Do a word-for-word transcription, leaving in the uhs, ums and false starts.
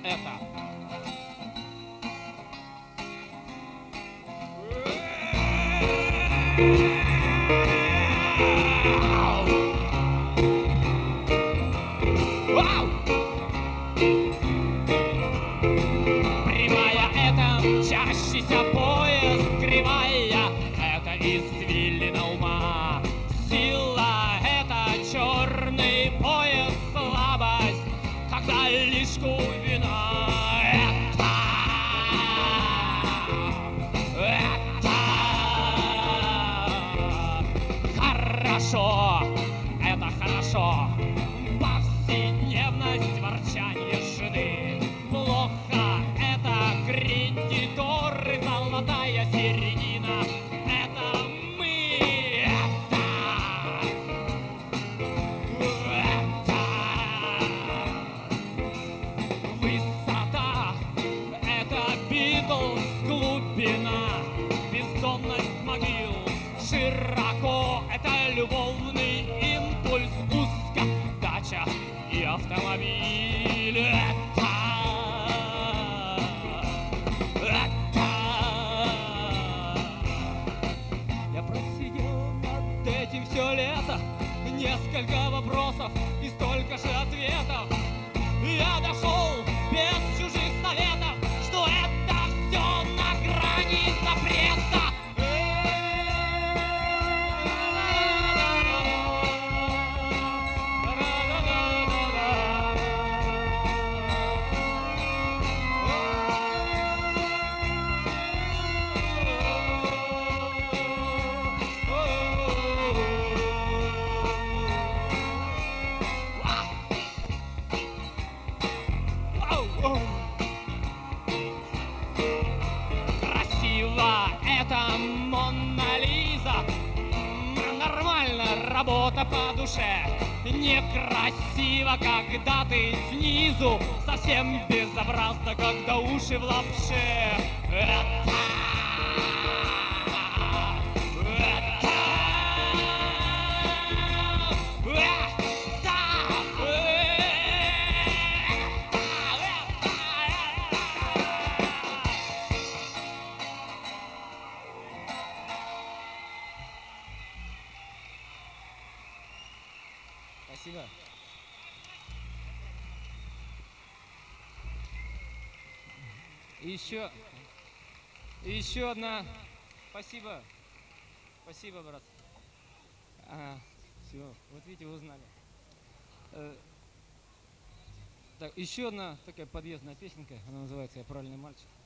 это. Прямая — это мчащийся поезд, кривая — это извилина ума. Сила — это черный поезд, слабость, когда лишь вина. Это, это хорошо, это хорошо. Повседневность, ворчанье жены. Плохо — это кредиторы, золотая середина. Это мы, это, это высота, это Битлз, глубина, бездонность могил. Широко — это любовный импульс, узко — дача и автомобиль. Это, это. Я просидел над этим все лето, несколько вопросов и столько же ответов. Я дошел без чужих советов, что это все на грани запрета. Красиво — это Мона Лиза, нормально, работа по душе. Некрасиво, когда ты снизу, совсем безобразно, когда уши в лапше. Это, спасибо. Еще, еще одна. Спасибо. Спасибо, брат. Ага, все, вот видите, вы узнали. Э, так, еще одна такая подъездная песенка, она называется «Я правильный мальчик».